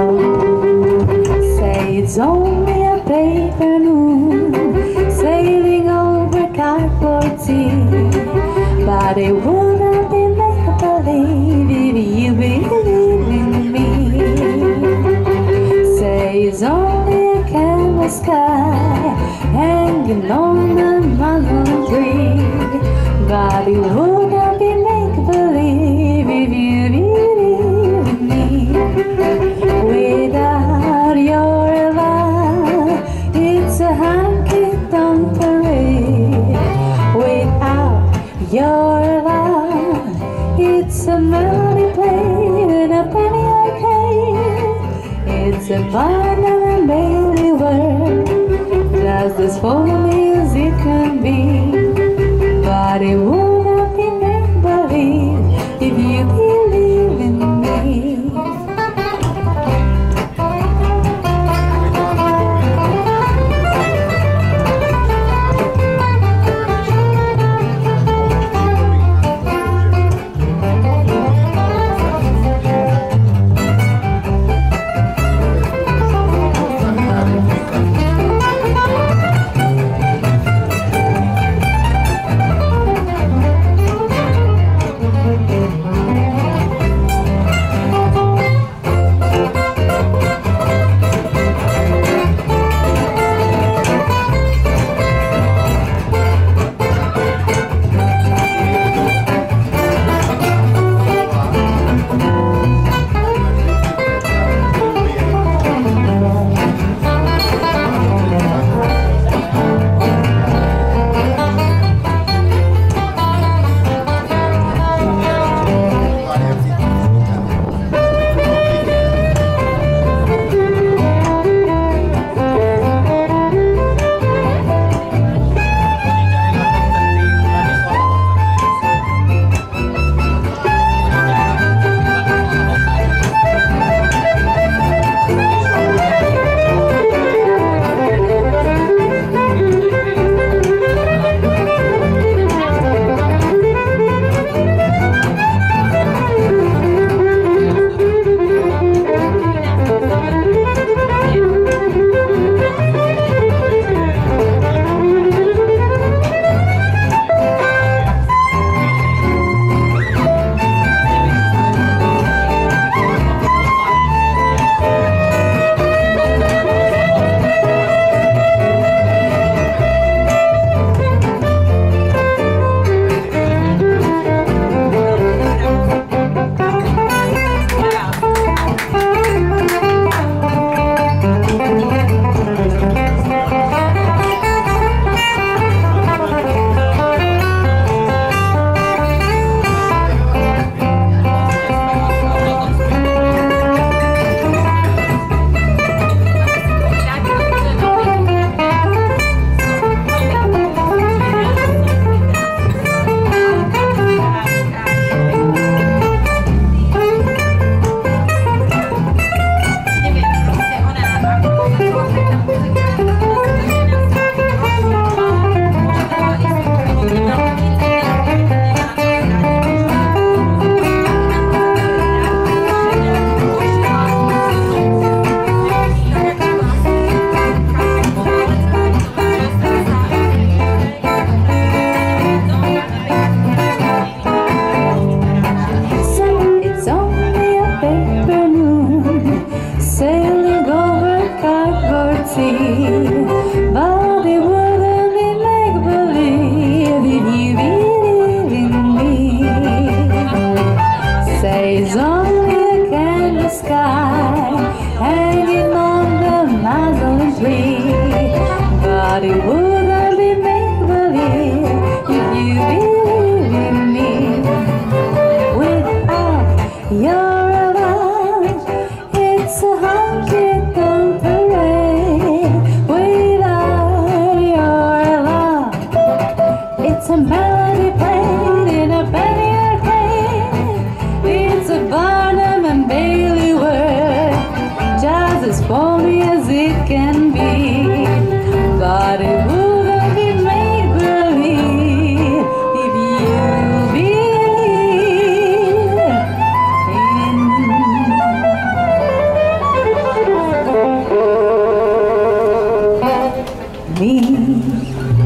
Say it's only a paper moon sailing over cardboard sea, but it wouldn't be make-believe if you believe in me. Say it's only a canvas sky hanging on the mango tree, but it wouldn't be make-believe if you believe in me. Without your love, it's a honky-tonk parade. Without your love, it's a melody played in a penny arcade. It's a Barnum and Bailey world, just as phony as it can be. But it wouldn't be make-believe if you believe in me. But it wouldn't be make-believe if you believe in me. Say it's only a canvas sky hanging on the muslin tree, but it wouldn't be make-believe if you believe in me. Without your love, it's a honky-tonk parade. Without your love, it's a melody played in a penny arcade. It's a Barnum and Bailey world, just as phony as it can be. But it wouldn't be make-believe if you believe in me. me.